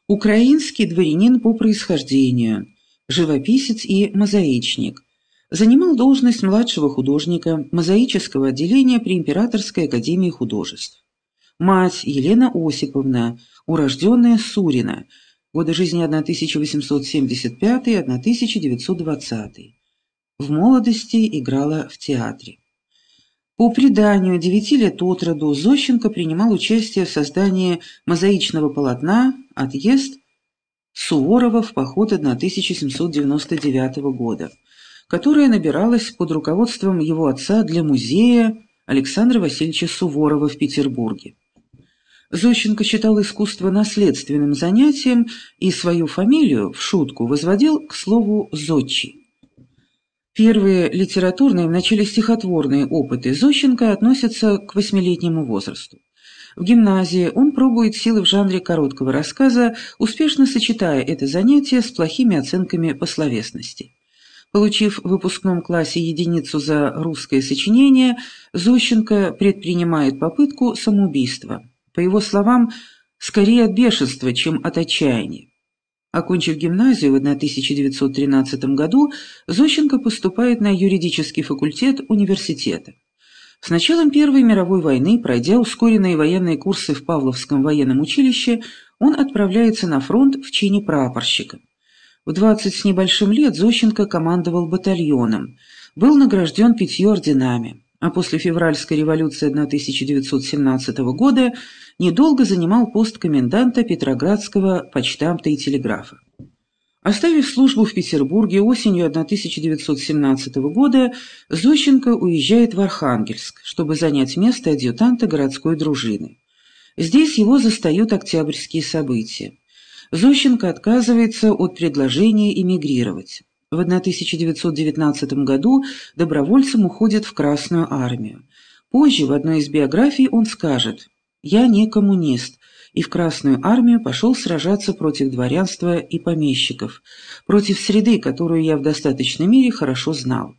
Украинский дворянин по происхождению, живописец и мозаичник. Занимал должность младшего художника мозаического отделения при Императорской академии художеств. Мать Елена Осиповна, урожденная Сурина, годы жизни 1875-1920. В молодости играла в театре. По преданию, 9 лет от роду Зощенко принимал участие в создании мозаичного полотна «Отъезд Суворова в поход 1799 года», которое набиралось под руководством его отца для музея Александра Васильевича Суворова в Петербурге. Зощенко считал искусство наследственным занятием и свою фамилию в шутку возводил к слову «зодчий». Первые литературные, в начале стихотворные опыты Зощенко относятся к 8-летнему возрасту. В гимназии он пробует силы в жанре короткого рассказа, успешно сочетая это занятие с плохими оценками по словесности. Получив в выпускном классе единицу за русское сочинение, Зощенко предпринимает попытку самоубийства. По его словам, скорее от бешенства, чем от отчаяния. Окончив гимназию в 1913 году, Зощенко поступает на юридический факультет университета. С началом Первой мировой войны, пройдя ускоренные военные курсы в Павловском военном училище, он отправляется на фронт в чине прапорщика. В 20 с небольшим лет Зощенко командовал батальоном, был награжден 5 орденами, а после февральской революции 1917 года недолго занимал пост коменданта Петроградского почтамта и телеграфа. Оставив службу в Петербурге осенью 1917 года, Зощенко уезжает в Архангельск, чтобы занять место адъютанта городской дружины. Здесь его застают октябрьские события. Зощенко отказывается от предложения эмигрировать. В 1919 году добровольцем уходит в Красную армию. Позже в одной из биографий он скажет: «Я не коммунист, и в Красную армию пошел сражаться против дворянства и помещиков, против среды, которую я в достаточной мере хорошо знал».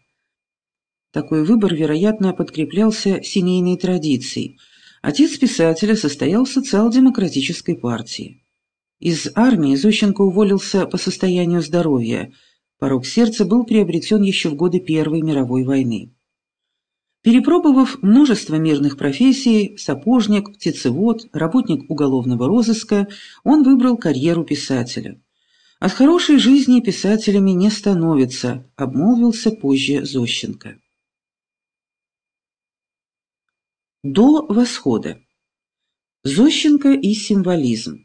Такой выбор, вероятно, подкреплялся семейной традицией. Отец писателя состоял в социал-демократической партии. Из армии Зощенко уволился по состоянию здоровья. Порок сердца был приобретен еще в годы Первой мировой войны. Перепробовав множество мирных профессий, сапожник, птицевод, работник уголовного розыска, он выбрал карьеру писателя. «От хорошей жизни писателями не становится», — обмолвился позже Зощенко. До восхода. Зощенко и символизм.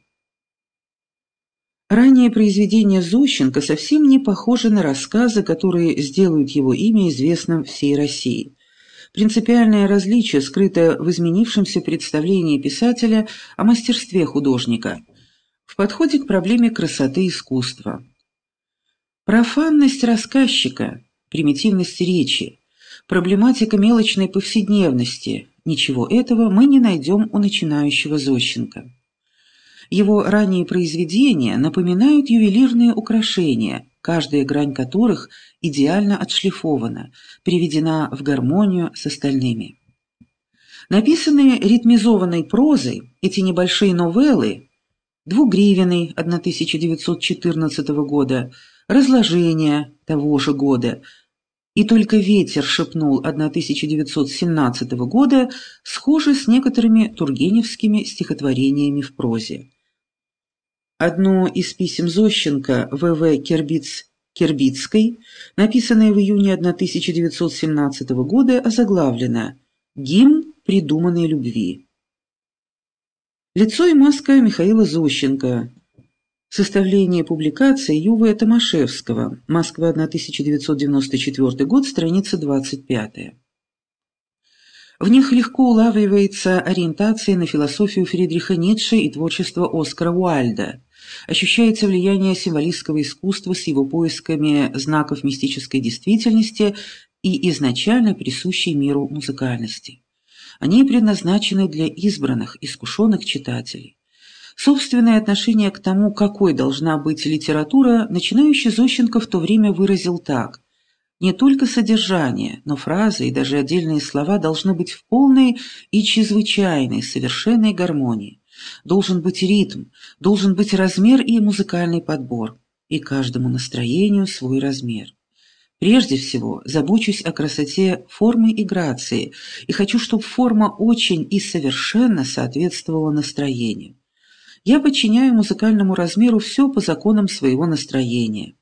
Ранние произведения Зощенко совсем не похожи на рассказы, которые сделают его имя известным всей России. Принципиальное различие скрыто в изменившемся представлении писателя о мастерстве художника, в подходе к проблеме красоты искусства. Профанность рассказчика, примитивность речи, проблематика мелочной повседневности – ничего этого мы не найдем у начинающего Зощенко. Его ранние произведения напоминают ювелирные украшения, каждая грань которых идеально отшлифована, приведена в гармонию с остальными. Написанные ритмизованной прозой, эти небольшие новеллы «Двугривенный» 1914 года, «Разложение» того же года и «Только ветер шепнул» 1917 года схожи с некоторыми тургеневскими стихотворениями в прозе. Одно из писем Зощенко В.В. Кербицкой, написанное в июне 1917 года, озаглавлено «Гимн придуманной любви». Лицо и маска Михаила Зощенко. Составление публикации Ю.В. Томашевского. Москва, 1994 год, страница 25. В них легко улавливается ориентация на философию Фридриха Ницше и творчество Оскара Уайльда. Ощущается влияние символистского искусства с его поисками знаков мистической действительности и изначально присущей миру музыкальности. Они предназначены для избранных, искушенных читателей. Собственное отношение к тому, какой должна быть литература, начинающий Зощенко в то время выразил так: «Не только содержание, но фразы и даже отдельные слова должны быть в полной и чрезвычайной, совершенной гармонии. Должен быть ритм, должен быть размер и музыкальный подбор. И каждому настроению свой размер. Прежде всего, забочусь о красоте формы и грации, и хочу, чтобы форма очень и совершенно соответствовала настроению. Я подчиняю музыкальному размеру все по законам своего настроения.